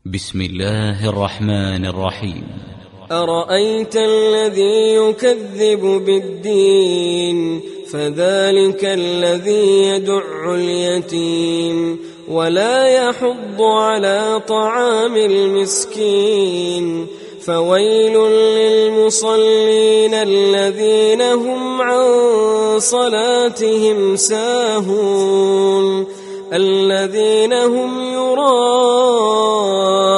بسم الله الرحمن الرحيم. أرأيت الذي يكذب بالدين فذلك الذي يدع اليتيم ولا يحض على طعام المسكين فويل للمصلين الذين هم عن صلاتهم ساهون الذين هم يراءون